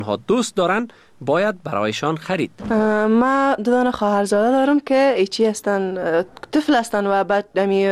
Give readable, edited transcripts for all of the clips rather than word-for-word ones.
ها دوست دارند باید برایشان خرید. ما دو دانه خواهرزاده دارم که ایچی هستن، طفل هستن و بعد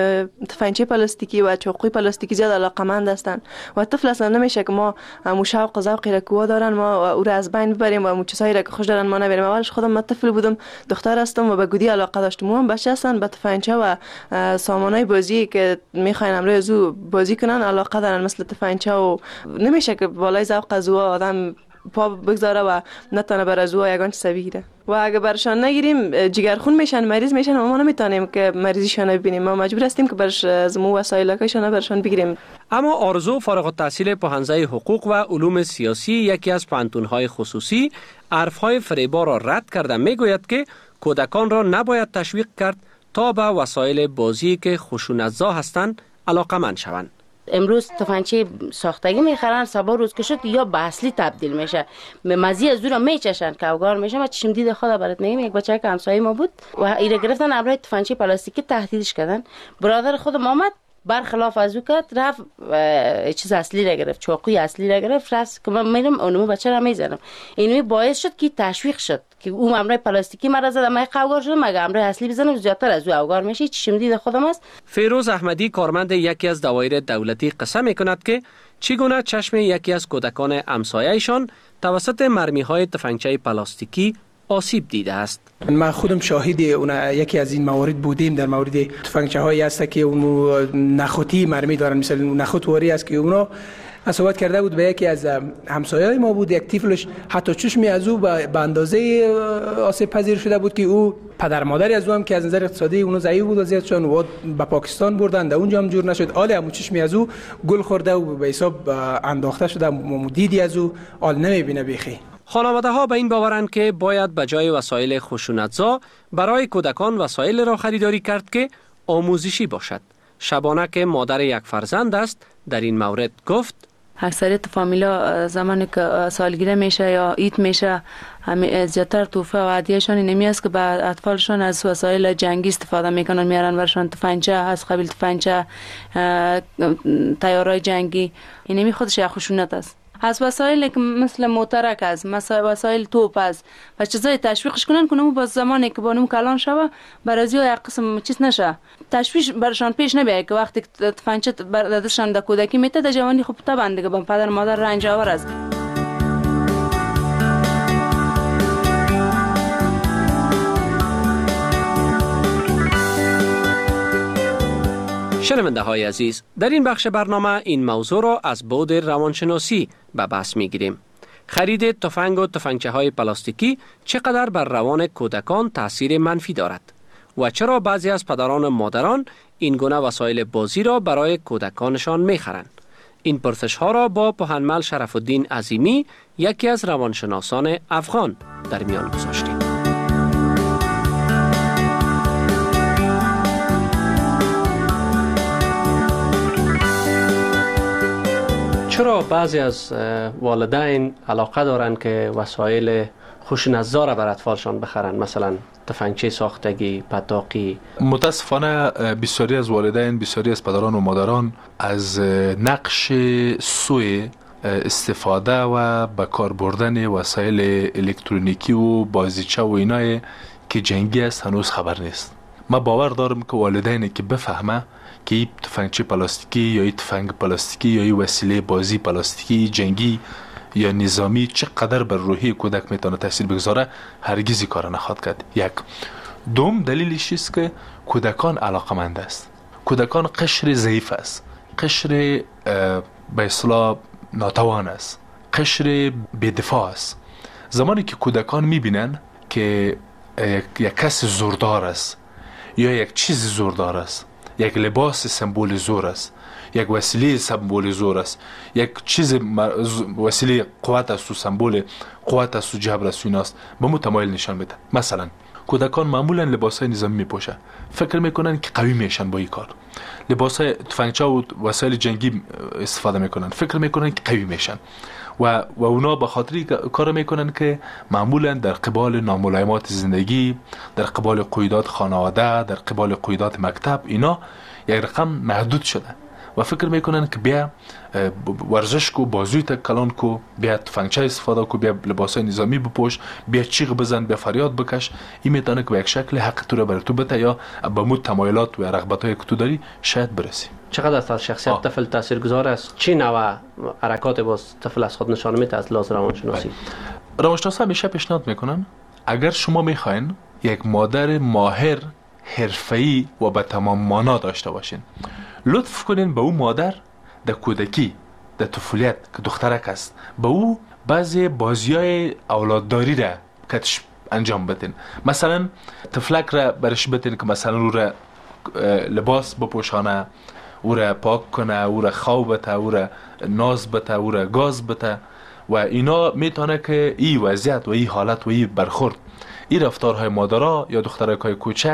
تفنگچی پلاستیکی و چاقوی پلاستیکی زیاد علاقمند هستن و طفل هستن. نمیشه که ما شوق و ذوقی را که دارن ما او را از بین ببریم و چیزایی را که خوش دارن ما نبریم. اولش خودم من طفل بودم، دختر هستم و به گودی علاقه داشتم. هم بچه هستن به تفنگچه و سامانای بازی که میخواین امروز زو بازی کنن علاقه دارن مثل تفنگچه و نمیشه که بالای ذوق از آدم پا بگذاره و نتونه بر از او یگان چیز بگیره و اگه برشان نگیریم جگرخون میشن، مریض میشن و ما نمیتونیم که مریضیشان ببینیم. ما مجبور هستیم که برش از مو وسایلکشان برشان بگیریم. اما آرزو فارغ التحصیل پوهنځی حقوق و علوم سیاسی یکی از پوهنتون‌های خصوصی حرف‌های فریبا را رد کرده میگوید که کودکان را نباید تشویق کرد تا به وسایل بازی که خشونت‌زا هستند علاقه‌مند شوند. امروز تفنگچی ساختگی میخرن، صبح روز که شد یا به اصلی تبدیل میشه، مزی از دور میچشن که اوگار میشه. ما چشم دید خدا برات میگم، یک بچه که همسایه ما بود و ایره گرفتن امروز تفنگچی پلاستیکی تهدیدش کردن. برادر خودم آمد برخلاف از او کرد، رفت چیز اصلی را گرفت، چاقوی اصلی را گرفت، رفت که من میرم اونمو بچه را میزنم. اینمی باعث شد که تشویق شد که اون امروز پلاستیکی مرا زد، من قوگار شدم، مگه امروز اصلی بزنم زیادتر از او اوگار میشه. چشم دید خودم است. فیروز احمدی کارمند یکی از دوایر دولتی قصه میکند که چگونه چشم یکی از کودکان همسایه‌شان توسط مرمی‌های تفنگچه پلاستیکی آسیب دیده است. من خودم شاهد یکی از این موارد بودیم. در مورد تفنگچه هایی است که اون نخوتی مرمی دارن، مثلا نخوت واری است که اونا صحبت کرده بود به یکی از همسایه‌های ما بود، یک طفلش حتی چشمی از او به اندازه آسیب پذیر شده بود که او پدر مادری از او هم که از نظر اقتصادی اونو ضعیف بود وضعیت شون و به پاکستان بردن، در اونجا هم جور نشد. آله همون چشمی از او گل خورده و به حساب انداخته شده، دیدی از او آل نمیبینه بیخی. خانواده ها به این باورند که باید به جای وسایل خشونت‌زا برای کودکان وسایل را خریداری کرد که آموزشی باشد. شبانه که مادر یک فرزند است در این مورد گفت: اکثریت فامیلا زمانی که سالگیری میشه یا عید میشه زیادتر تحفه و هدیه‌شان اینمی است که به اطفالشان از وسایل جنگی استفاده میکنن، میارن برشان تفنگچه از قبیل تفنگچه، تیارای جنگی. اینمی خودش یک خشونت است. از وسایل که مثل موترک است، وسایل توپ است و چیزای تشویقش کنن که اونم با زمانی که بانم کلان شوه برازی یک قسم چیز نشه، تشویش برشان پیش نبیه که وقتی تفنگچه دادشان در کودکی میته در جوانی خب طبعا دیگه با پدر مادر رنج آور است. شنونده های عزیز، در این بخش برنامه این موضوع را از بعد روانشناسی به بحث می گیریم. خرید تفنگ و تفنگچه های پلاستیکی چقدر بر روان کودکان تاثیر منفی دارد و چرا بعضی از پدران و مادران این گونه وسایل بازی را برای کودکانشان می خرند؟ این پرسش ها را با پوهنمل شرف الدین عظیمی، یکی از روانشناسان افغان، در میان گذاشتیم. چرا بعضی از والدین علاقه دارند که وسایل خشونت‌زا را بر اطفالشان بخرند، مثلا تفنگچه ساختگی، پتاقی؟ متاسفانه بسیاری از والدین، بسیاری از پدران و مادران از نقش سوء استفاده و به کار بردن وسایل الکترونیکی و بازیچه و اینای که جنگی است هنوز خبر نیست. من باور دارم که والدینی که بفهمه که این تفنگچه پلاستیکی یا این تفنگ پلاستیکی یا این وسیله بازی پلاستیکی جنگی یا نظامی چقدر بر روحی کودک میتونه تاثیر بگذاره، هرگز کار نخواهد کرد. یک دوم دلیلش است که کودکان علاقمند است، کودکان قشر ضعیف است، قشر به اصطلاح ناتوان است، قشر بی‌دفاع است. زمانی که کودکان میبینن که یک کس زوردار است یا یک چیز زوردار است، یک لباس سمبول زور است، یک وسیله سمبول زور است، یک چیز وسیله قوت است و سمبول قوت است و جبر است و ایناست، به متمایل نشان میده. مثلا کودکان معمولا لباسای نظامی میپوشن، فکر میکنن که قوی میشن با این کار. لباسای تفنگچه و وسایل جنگی استفاده میکنن، فکر میکنن که قوی میشن و اونا به خاطر کار میکنن که معمولا در قبال ناملایمات زندگی، در قبال قیودات خانواده، در قبال قیودات مکتب، اینا یک رقم محدود شده و فکر میکنن که بیا ورزش کو، بازوی تا کلان کو، بیا تفنگچه استفاده کو، بیا لباسای نظامی بپوش، بیا چیغ بزن، بیا فریاد بکش. این میتونه که به یک شکل حق تو رو بر تو بده یا به مود تمایلات و رغبت‌های که تو داری شاید برسی. چقدر از شخصیت طفل تاثیرگذار است؟ چه نوع حرکات باز طفل از خود نشان میده از لحاظ روانشناسی؟ روانشناسا همیشه پیشنهاد میکنن اگر شما میخواین یک مادر ماهر، حرفه‌ای و به تمام مانا داشته باشین، لطف کنین به اون مادر در کودکی، در طفولیت که دخترک است، به او بعضی بازیای اولادداری را کتش انجام بدین. مثلا طفلک را برش بدین که مثلا او را لباس بپوشانه، او را پاک کنه، او را خواب بده، او را ناز بده، او را گاز بده و اینا میتونه که این وضعیت و این حالت و این برخورد، این رفتارهای مادرها یا دخترکای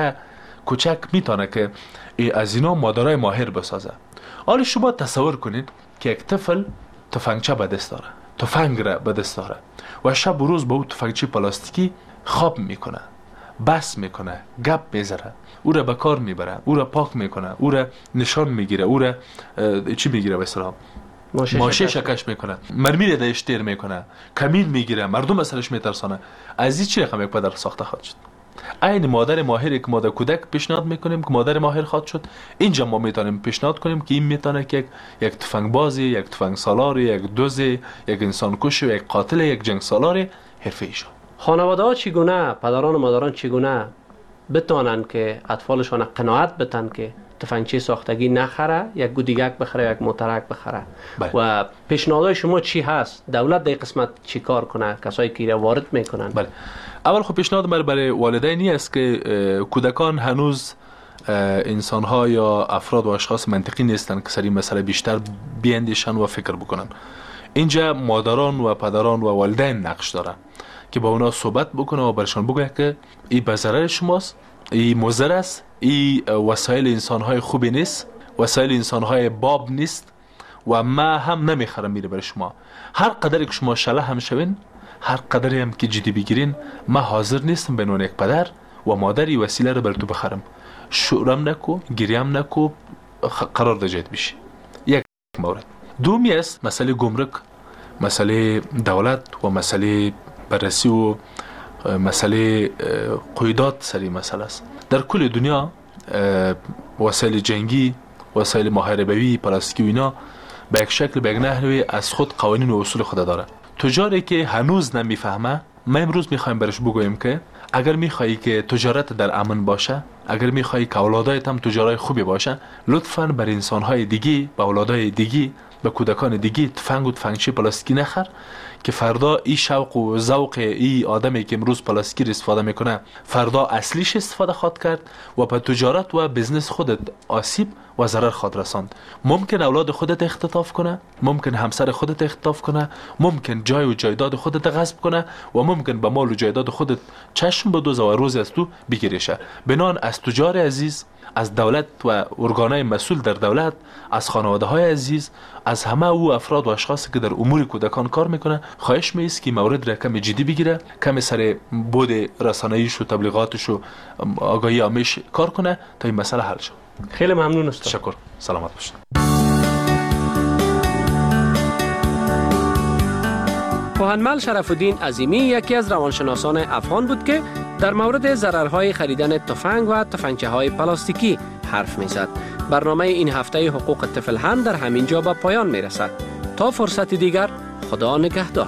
کوچک میتونه که از اینا مادرای ماهر بسازه. حالا شما تصور کنید که یک طفل تفنگچه به دست داره، تفنگ را به دست داره و شب و روز با اون تفنگچه پلاستیکی خواب میکنه، بس میکنه، گپ میزنه، او را به کار میبره، او را پاک میکنه، او را نشان میگیره، او را چی میگیره به اصطلاح ماشه شکش میکنه، مرمی را دهش تیر میکنه، کمین میگیره، مردم اثرش میترسانه. از این چی رقم یک پدر ساخته خواهد شد؟ این مادر ماهری که ما در کودک پیشنهاد میکنیم که مادر ماهر خواهد شد، اینجا ما میتونیم پیشنهاد کنیم که این میتونه که یک تفنگ بازی، یک تفنگ سالاری، یک دوزی، یک انسان کش، یک قاتل، یک جنگ سالاری حرفه‌ای شد. خانواده ها چگونه، پدران و مادران چگونه بتونن که اطفالشان قناعت بتن که تفنگچی ساختگی نخره، یک گودیگک بخره، یک موترک بخره؟ و پیشنهادهای شما چی هست؟ دولت در قسمت چی کار کنه؟ کسایی که را وارد میکنن؟ بله. اول خب پیشنهاد من برای والدینی است که کودکان هنوز انسان‌ها یا افراد و اشخاص منطقی نیستن که سری مسئله بیشتر بیاندیشن و فکر بکنن. اینجا مادران و پدران و والدین نقش دارن که با اونا صحبت بکنه و برشان بگه که این به ضرر شماست، این مضر است، این وسایل انسان‌های خوبی نیست، وسایل انسان‌های باب نیست و ما هم نمیخرم میره برای شما. هر قدری که شما شله هم شوین، هر قدری هم که جدی بگیرین، ما حاضر نیستم به عنوان یک پدر و مادری وسیله رو بر تو بخرم. شورم نکو، گریم نکو، قرار دجایت بشی. یک مورد. دومی است مسئله گمرک، مسئله دولت و مسئله بررسی و مسئله قیودات سری مسئله است. در کل دنیا وسایل جنگی، وسایل محاربوی، پلاستیکی و اینا به یک شکل به یک نحوی از خود قوانین و اصول خود داره. تجاری که هنوز نمیفهمه، ما امروز میخوایم برش بگوییم که اگر میخوایی که تجارت در امن باشه، اگر میخوایی که اولادایت هم تجارای خوبی باشه، لطفاً بر انسانهای دیگی، به اولادای دیگی، به کودکان دیگی تفنگ و تفنگچی پلاستیکی نخر که فردا این شوق و ذوق این آدمی که امروز پلاستیکی استفاده میکنه فردا اصلیش استفاده خواهد کرد و به تجارت و بزنس خودت آسیب و ضرر خواهد رساند. ممکن اولاد خودت اختطاف کنه، ممکن همسر خودت اختطاف کنه، ممکن جای و جایداد خودت غصب کنه و ممکن به مال و جایداد خودت چشم بدوزه و روزی از تو بگیریشه. بنان از تجار عزیز، از دولت و ارگانهای مسئول در دولت، از خانواده های عزیز، از همه او افراد و اشخاصی که در امور کودکان کار میکنه خواهش میست که مورد را کم جدی بگیره، کم سر بود رسانه‌ایش و تبلیغاتش و آگاهی عامش کار کنه تا این مسئله حل شد. خیلی ممنون استاد. تشکر. سلامت باشید. پوهنمل شرف الدین عظیمی یکی از روانشناسان افغان بود که در مورد ضررهای خریدن تفنگ و تفنگچه‌های پلاستیکی حرف می‌زد. برنامه این هفته حقوق طفل هم در همین جا به پایان می‌رسد. تا فرصت دیگر، خدا نگهدار.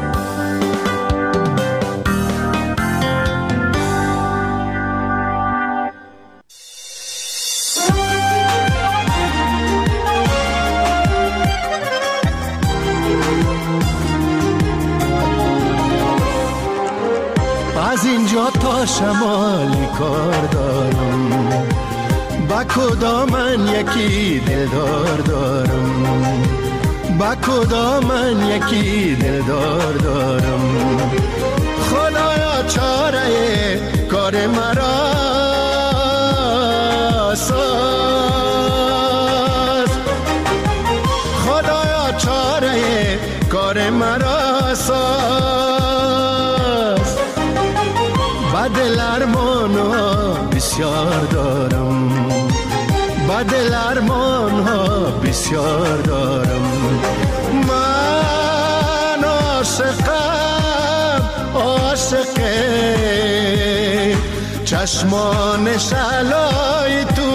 از اینجا تا شمال کار دارم، با کدام من یکی دلدار دارم، با کدام من یکی دلدار دارم. خدایا چاره کار مرا ساز، خدایا چاره کار مرا ساز. با دل ارمانا بسیار دارم، و دل ارمان ها بسیار دارم. من عاشقم، عاشق چشمان شعلای تو.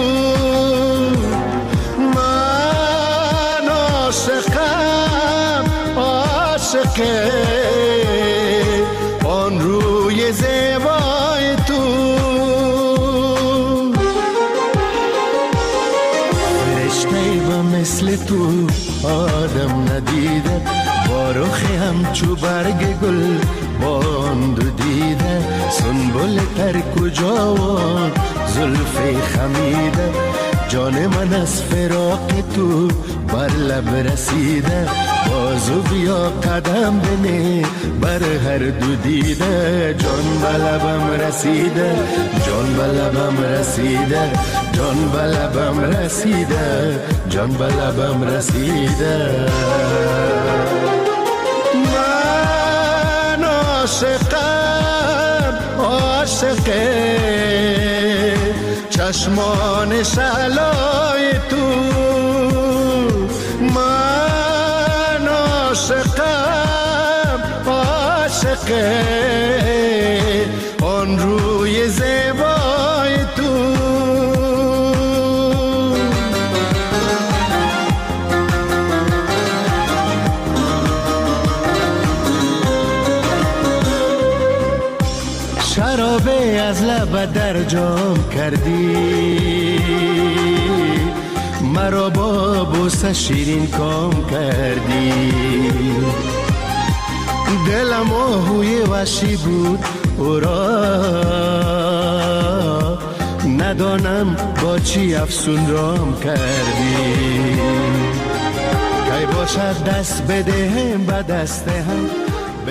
من عاشقم، عاشق آن روی زیبای تو. فرشته و مثل تو آدم ندیده، با رخ همچو برگ گل باند دیده. سنبل تر کجا و زلف خمیده، جان من از فراق تو بر لب رسیده. بازو بیا قدم بنه بر هر دو دیده. جان به لبم رسیده، جان به لبم رسیده، جان به لبم رسیده، جان به لبم رسیده. من عاشقم، عاشق چشمان شعلای تو. من عاشقم، عاشق آن روی زیبای تو. شرابه از لب در جام کردی، مرا با بوسه شیرین کام کردی. دلم آهوی وحشی بود او را، ندانم با چی افسون رام کردی. کی باشد دست بدهم به دست هم،